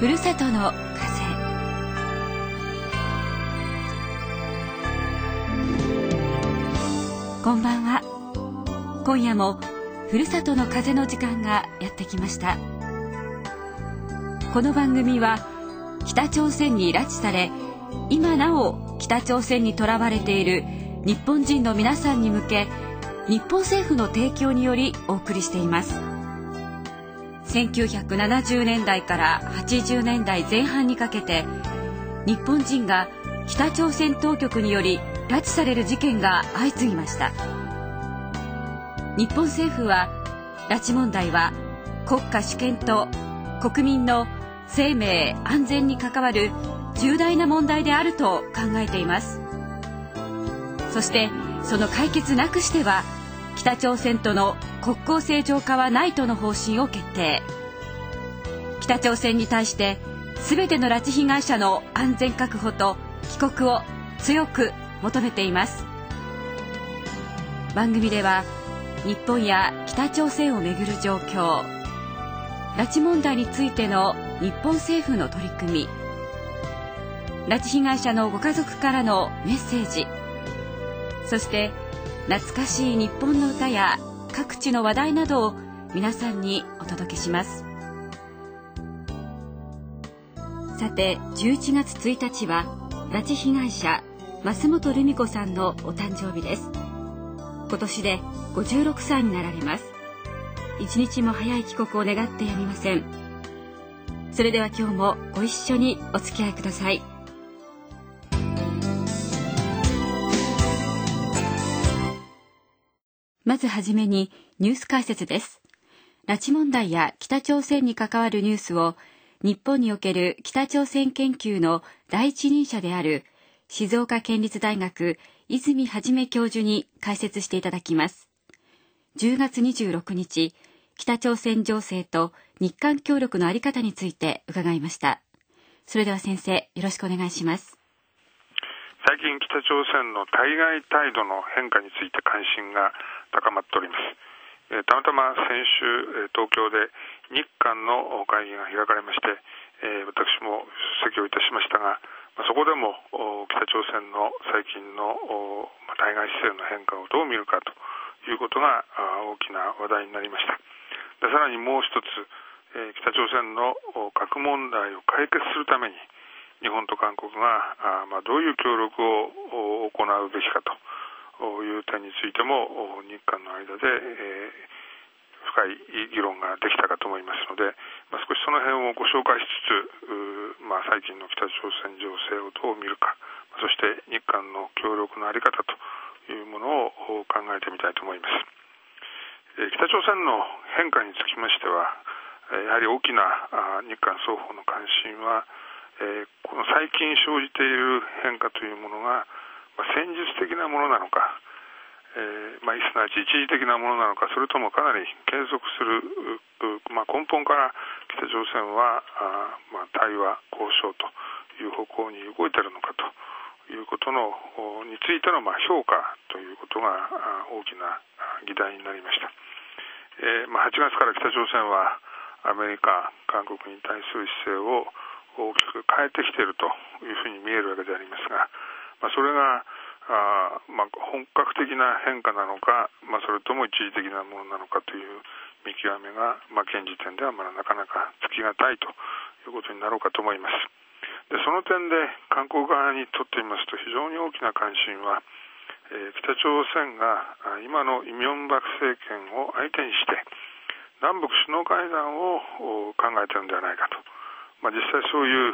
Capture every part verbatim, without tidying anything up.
ふるさとの風。こんばんは。今夜もふるさとの風の時間がやってきました。この番組は北朝鮮に拉致され、今なお北朝鮮にとらわれている日本人の皆さんに向け、日本政府の提供によりお送りしています。せんきゅうひゃくななじゅうねんだいからはちじゅうねんだいぜん半にかけて、日本人が北朝鮮当局により拉致される事件が相次ぎました。日本政府は、拉致問題は国家主権と国民の生命安全に関わる重大な問題であると考えています。そしてその解決なくしては、北朝鮮との国交正常化はないとの方針を決定。北朝鮮に対して全ての拉致被害者の安全確保と帰国を強く求めています。番組では日本や北朝鮮をめぐる状況、拉致問題についての日本政府の取り組み、拉致被害者のご家族からのメッセージ、そして懐かしい日本の歌や各地の話題などを皆さんにお届けします。さて、じゅういちがつついたちは拉致被害者増本ルミ子さんのお誕生日です。今年でごじゅうろくさいになられます。一日も早い帰国を願ってやみません。それでは今日もご一緒にお付き合いください。まずはじめにニュース解説です。拉致問題や北朝鮮に関わるニュースを日本における北朝鮮研究の第一人者である静岡県立大学泉元教授に解説していただきます。じゅうがつにじゅうろくにち、北朝鮮情勢と日韓協力の在り方について伺いました。それでは先生、よろしくお願いします。 最近北朝鮮の対外態度の変化について関心が高まっております。えー、たまたま先週、えー、東京で日韓の会議が開かれまして、えー、私も出席をいたしましたが、まあ、そこでも北朝鮮の最近の対外姿勢の変化をどう見るかということが大きな話題になりました。でさらにもう一つ、えー、北朝鮮の核問題を解決するために日本と韓国があ、まあ、どういう協力を行うべきかという点についても日韓の間で、えー、深い議論ができたかと思いますので、まあ、少しその辺をご紹介しつつ、まあ、最近の北朝鮮情勢をどう見るか、そして日韓の協力の在り方というものを考えてみたいと思います。えー、北朝鮮の変化につきましては、やはり大きな日韓双方の関心は、えー、この最近生じている変化というものが、まあ、戦術的なものなのか、えーまあ、すなわち一時的なものなのか、それともかなり継続する、まあ、根本から北朝鮮はあ、まあ、対話交渉という方向に動いているのかということのについての、まあ、評価ということが大きな議題になりました。えーまあ、はちがつから北朝鮮はアメリカ、韓国に対する姿勢を大きく変えてきているというふうに見えるわけでありますが、まあ、それがあ、まあ、本格的な変化なのか、まあ、それとも一時的なものなのかという見極めが、まあ、現時点ではまだなかなかつきがたいということになろうかと思います。でその点で韓国側にとってみますと非常に大きな関心は、えー、北朝鮮が今のイ・ミョンバク政権を相手にして南北首脳会談を考えているのではないかと、まあ、実際そういう、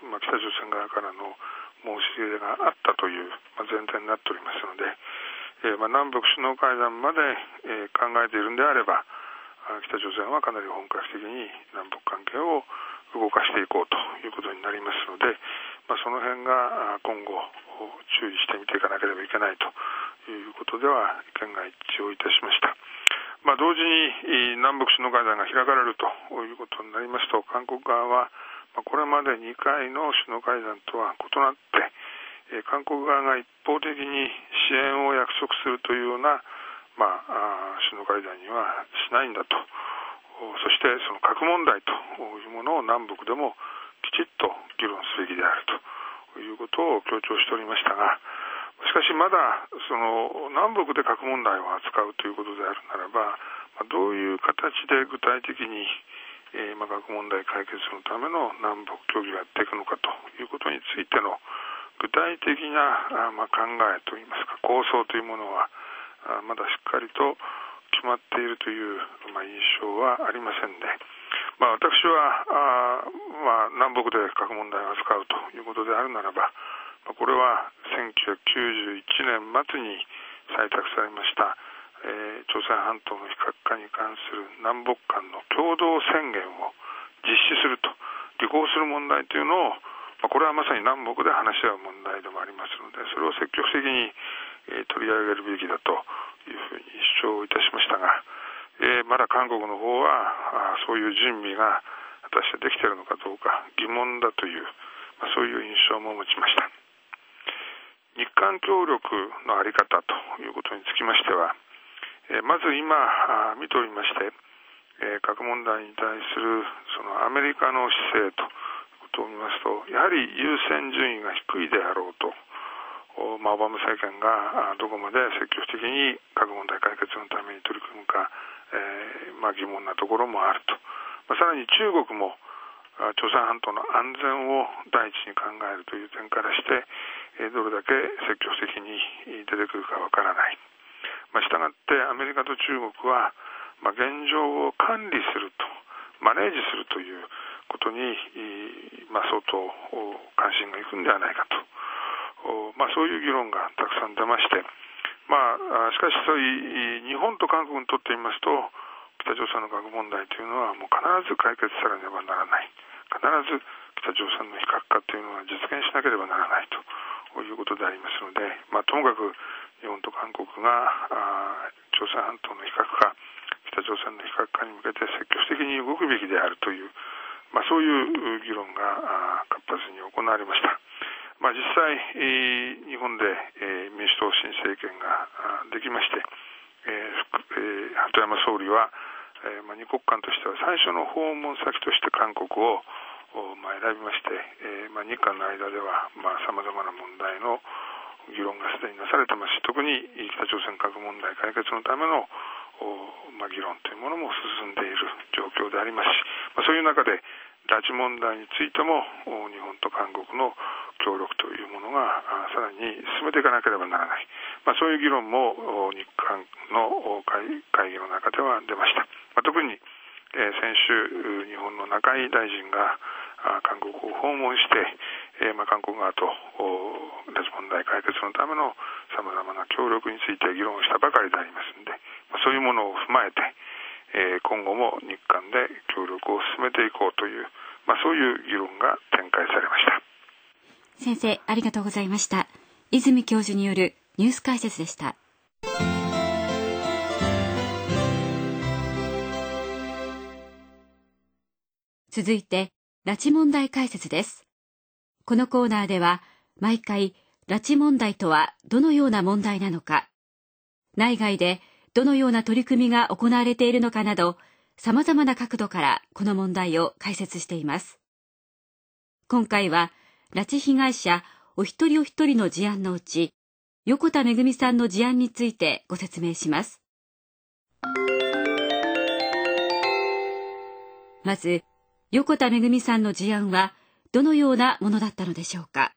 まあ、北朝鮮側からの申し入れがあったという、まあ、前提になっておりますので、えーまあ、南北首脳会談まで、えー、考えているのであれば、北朝鮮はかなり本格的に南北関係を動かしていこうということになりますので、まあ、その辺が今後注意してみていかなければいけないということでは意見が一致をいたしました。まあ、同時に南北首脳会談が開かれるということになりますと、韓国側はこれまでにかいの首脳会談とは異なって、韓国側が一方的に支援を約束するというような、まあ、首脳会談にはしないんだとそしてその核問題というものを南北でもきちっと議論すべきであるということを強調しておりましたが、しかしまだその南北で核問題を扱うということであるならば、どういう形で具体的に、えーまあ、核問題解決のための南北協議がやっていくのかということについての具体的な、あまあ、考えといいますか構想というものはあまだしっかりと決まっているという、まあ、印象はありませんで、まあ、私はあ、まあ、南北で核問題を扱うということであるならば、これはせんきゅうひゃくきゅうじゅういちねん末に採択されました、えー、朝鮮半島の非核化に関する南北間の共同宣言を実施すると履行する問題というのを、これはまさに南北で話し合う問題でもありますので、それを積極的に、えー、取り上げるべきだというふうに主張いたしましたが、えー、まだ韓国の方はそういう準備が果たしてできているのかどうか疑問だという、まあ、そういう印象も持ちました。日韓協力の在り方ということにつきましては、えー、まず今見ておりまして、えー、核問題に対するそのアメリカの姿勢ということを見ますと、やはり優先順位が低いであろうと、まあ、オバマ政権がどこまで積極的に核問題解決のために取り組むか、えーまあ、疑問なところもあると、まあ、さらに中国も朝鮮半島の安全を第一に考えるという点からして、どれだけ積極的に出てくるかわからない。まあ、したがってアメリカと中国は、まあ、現状を管理すると、マネージするということに、まあ、相当関心がいくんではないかと、まあ、そういう議論がたくさん出まして、まあ、しかしそういう日本と韓国にとってみますと、北朝鮮の核問題というのはもう必ず解決されねばならない、必ず北朝鮮の非核化というのは実現しなければならないということでありますので、まあ、ともかく日本と韓国が朝鮮半島の非核化、北朝鮮の非核化に向けて積極的に動くべきであるという、まあ、そういう議論が活発に行われました。まあ、実際、えー、日本で、えー、民主党新政権ができまして、えーえー、鳩山総理は、えーまあ、二国間としては最初の訪問先として韓国を、まあ、選びまして、えーまあ、日韓の間ではさまざ、まな問題の議論がすでになされてますし、特に北朝鮮核問題解決のための、まあ、議論というものも進んでいる状況でありますし、まあ、そういう中で拉致問題についても日本と韓国の協力というものがさらに進めていかなければならない、まあ、そういう議論も日韓の会議の中では出ました。まあ、特に、えー、先週日本の中井大臣が韓国を訪問して、えーまあ、韓国側と拉致問題解決のためのさまざまな協力について議論をしたばかりでありますので、まあ、そういうものを踏まえて、えー、今後も日韓で協力を進めていこうという、まあ、そういう議論が展開されました。 先生、ありがとうございました。泉教授によるニュース解説でした。続いて、拉致問題解説です。このコーナーでは、毎回、拉致問題とはどのような問題なのか、内外でどのような取り組みが行われているのかなど、様々な角度からこの問題を解説しています。今回は、拉致被害者お一人お一人の事案のうち、横田めぐみさんの事案についてご説明します。まず、横田めぐみさんの事案はどのようなものだったのでしょうか。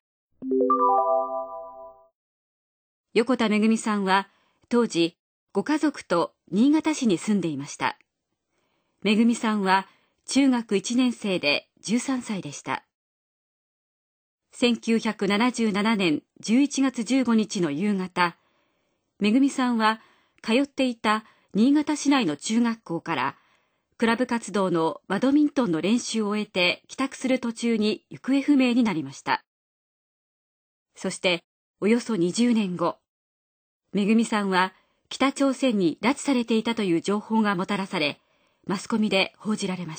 横田めぐみさんは当時ご家族と新潟市に住んでいました。めぐみさんは中学いちねん生でじゅうさんさいでした。せんきゅうひゃくななじゅうななねんじゅういちがつじゅうごにちの夕方、めぐみさんは通っていた新潟市内の中学校からクラブ活動のバドミントンの練習を終えて帰宅する途中に行方不明になりました。そしておよそにじゅうねんご、めぐみさんは北朝鮮に拉致されていたという情報がもたらされ、マスコミで報じられました。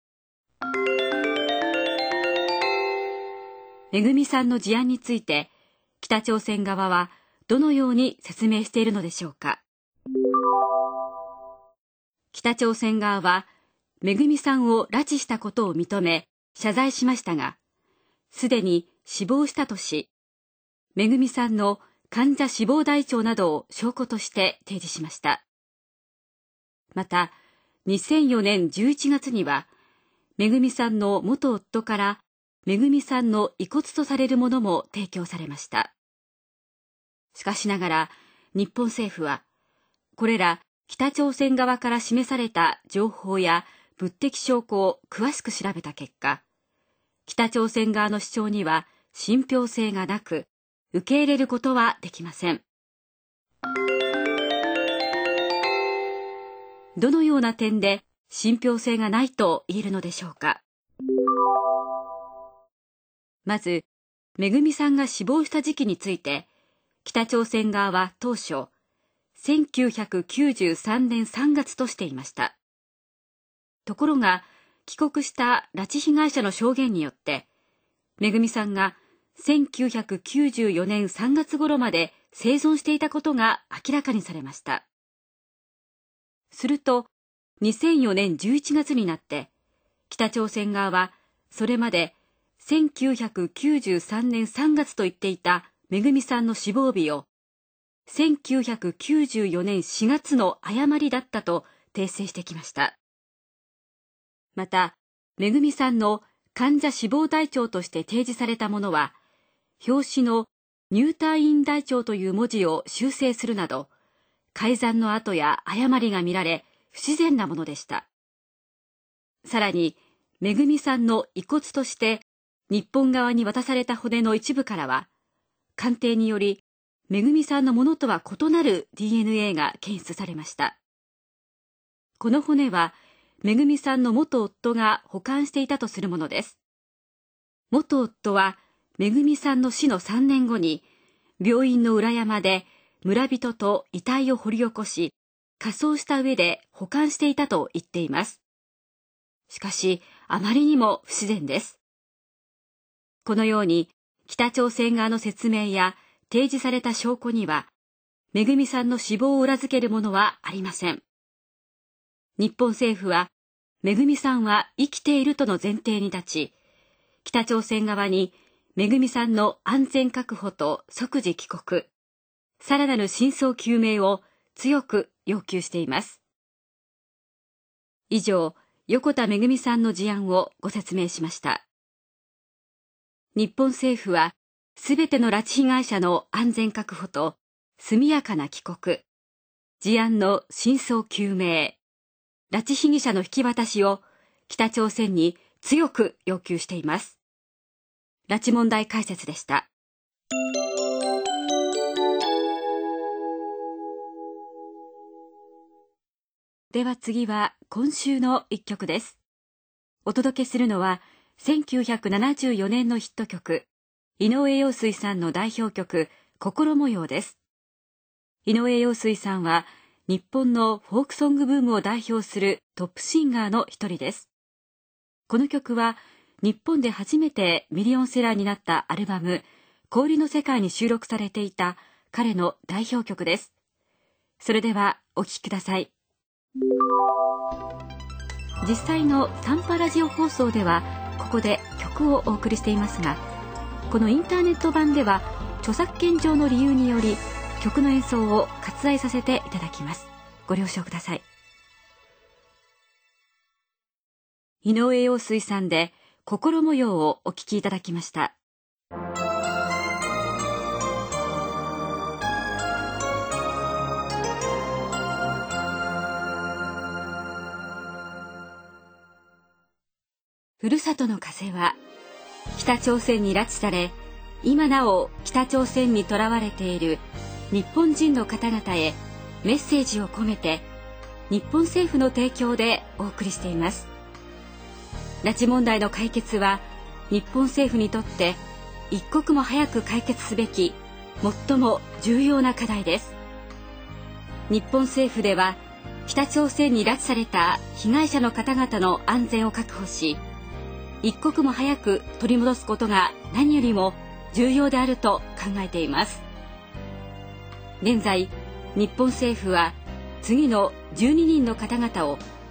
めぐみさんの事案について、北朝鮮側はどのように説明しているのでしょうか。北朝鮮側はめぐみさんを拉致したことを認め謝罪しましたが、すでに死亡したとし、めぐみさんの患者死亡台帳などを証拠として提示しました。また、にせんよねんじゅういちがつには、めぐみさんの元夫からめぐみさんの遺骨とされるものも提供されました。しかしながら、日本政府は、これら北朝鮮側から示された情報や物的証拠を詳しく調べた結果、北朝鮮側の主張には信憑性がなく、受け入れることはできません。どのような点で信憑性がないと言えるのでしょうか。まず、めぐみさんが死亡した時期について、北朝鮮側は当初、せんきゅうひゃくきゅうじゅうさんねんさんがつとしていました。ところが、帰国した拉致被害者の証言によって、めぐみさんがせんきゅうひゃくきゅうじゅうよねんさんがつ頃まで生存していたことが明らかにされました。すると、にせんよねんじゅういちがつになって、北朝鮮側はそれまでせんきゅうひゃくきゅうじゅうさんねんさんがつと言っていためぐみさんの死亡日をせんきゅうひゃくきゅうじゅうよねんしがつの誤りだったと訂正してきました。また、めぐみさんの患者死亡台帳として提示されたものは、表紙の入退院台帳という文字を修正するなど、改ざんの跡や誤りが見られ、不自然なものでした。さらに、めぐみさんの遺骨として日本側に渡された骨の一部からは、鑑定により、めぐみさんのものとは異なる ディーエヌエー が検出されました。この骨は、めぐみさんの元夫が保管していたとするものです。元夫は、めぐみさんの死のさんねんごに、病院の裏山で村人と遺体を掘り起こし、火葬した上で保管していたと言っています。しかし、あまりにも不自然です。このように、北朝鮮側の説明や提示された証拠には、めぐみさんの死亡を裏付けるものはありません。日本政府は、めぐみさんは生きているとの前提に立ち、北朝鮮側にめぐみさんの安全確保と即時帰国、さらなる真相究明を強く要求しています。以上、横田めぐみさんの事案をご説明しました。日本政府は、すべての拉致被害者の安全確保と速やかな帰国、事案の真相究明、拉致被疑者の引き渡しを北朝鮮に強く要求しています。拉致問題解説でした。では次は今週の一曲です。お届けするのはせんきゅうひゃくななじゅうよねんのヒット曲、井上陽水さんの代表曲、心模様です。井上陽水さんは日本のフォークソングブームを代表するトップシンガーの一人です。この曲は日本で初めてミリオンセラーになったアルバム、氷の世界に収録されていた彼の代表曲です。それではお聴きください。実際の短波ラジオ放送ではここで曲をお送りしていますが、このインターネット版では著作権上の理由により曲の演奏を割愛させていただきます。ご了承ください。井上陽水さんで心模様をお聴きいただきました。ふるさとの風は北朝鮮に拉致され、今なお北朝鮮に囚われている日本人の方々へメッセージを込めて日本政府の提供でお送りしています。拉致問題の解決は日本政府にとって一刻も早く解決すべき最も重要な課題です。日本政府では北朝鮮に拉致された被害者の方々の安全を確保し、一刻も早く取り戻すことが何よりも重要であると考えています。現在、日本政府は次のじゅうににんの方々を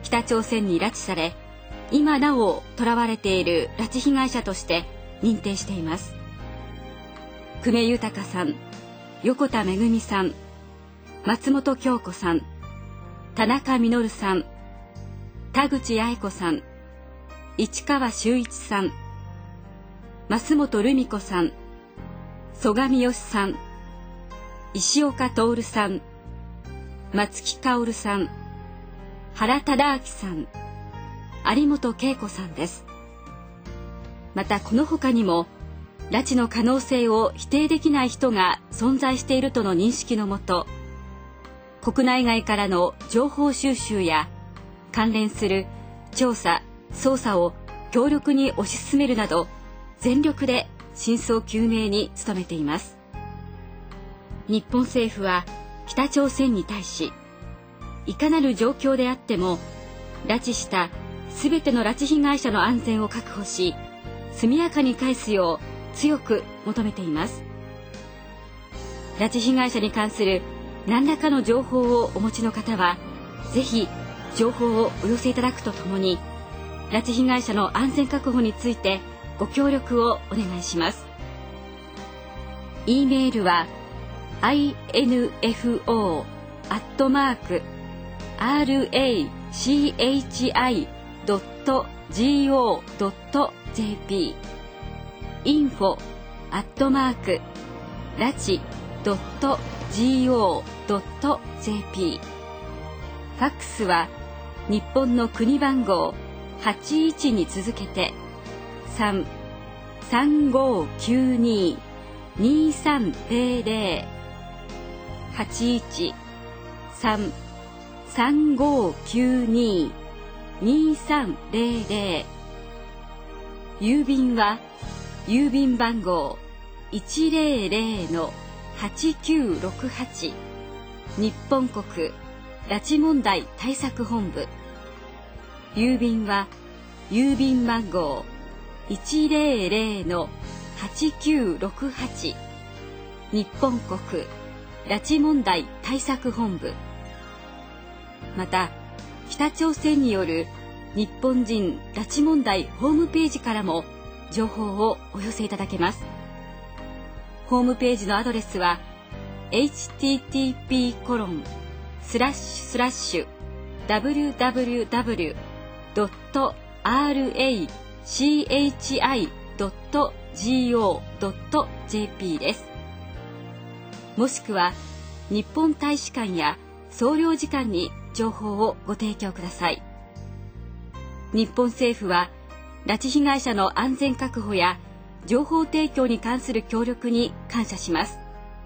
北朝鮮に拉致され、今なお囚われている拉致被害者として認定しています。久米豊さん、横田めぐみさん、松本京子さん、田中実さん、田口八重子さん、市川修一さん、増本留美子さん、曽我美義さん、石岡徹さん、松木薫さん、原忠明さん、有本恵子さんです。またこの他にも拉致の可能性を否定できない人が存在しているとの認識のもと、国内外からの情報収集や関連する調査・捜査を強力に推し進めるなど、全力で真相究明に努めています。日本政府は北朝鮮に対し、いかなる状況であっても拉致したすべての拉致被害者の安全を確保し、速やかに返すよう強く求めています。拉致被害者に関する何らかの情報をお持ちの方は、ぜひ情報をお寄せいただくとともに、拉致被害者の安全確保についてご協力をお願いします。e メールは アイエヌエフオー アットマーク アールエーシーエイチアイ ドット ジーオー ドット ジェーピー インフォ アットマーク ラチ ドット ジーオー ドット ジェーピー ファックスは日本の国番号はちいちに続けてさん さんごきゅうに にさんゼロゼロ はちいち さん さんごきゅうに にさんゼロゼロ、郵便は郵便番号 いちゼロゼロのはちきゅうろくはち 日本国拉致問題対策本部。郵便は郵便番号 いちゼロゼロのはちきゅうろくはち 日本国拉致問題対策本部。また北朝鮮による日本人拉致問題ホームページからも情報をお寄せいただけます。ホームページのアドレスは エイチティーティーピーコロンスラッシュスラッシュダブリューダブリューダブリュードットアールエーシーエイチアイドットジーオードットジェーピー です。もしくは日本大使館や総領事館に情報をご提供ください。日本政府は拉致被害者の安全確保や情報提供に関する協力に感謝します。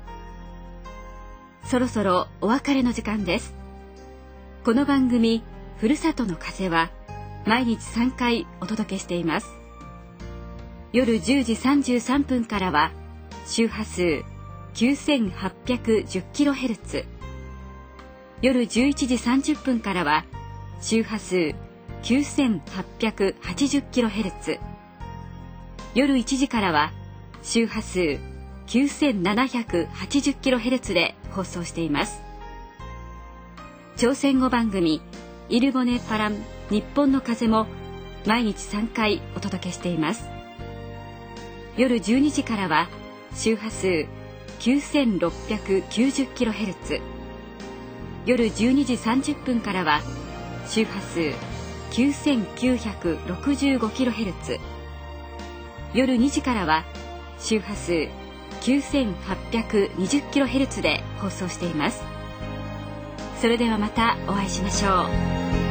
そろそろお別れの時間です。この番組ふるさとの風は毎日さんかいお届けしています。夜じゅうじさんじゅうさんぷんからは周波数 きゅうせんはっぴゃくじゅっキロヘルツ、夜じゅういちじさんじゅっぷんからは周波数 きゅうせんはっぴゃくはちじゅっキロヘルツ、夜いちじからは周波数 きゅうせんななひゃくはちじゅっキロヘルツ で放送しています。朝鮮語番組イルボネパラン日本の風も毎日さんかいお届けしています。夜じゅうにじからは周波数 きゅうせんろっぴゃくきゅうじゅっキロヘルツ、夜じゅうにじさんじゅっぷんからは周波数 きゅうせんきゅうひゃくろくじゅうごキロヘルツ、夜にじからは周波数 きゅうせんはっぴゃくにじゅっキロヘルツ で放送しています。それではまたお会いしましょう。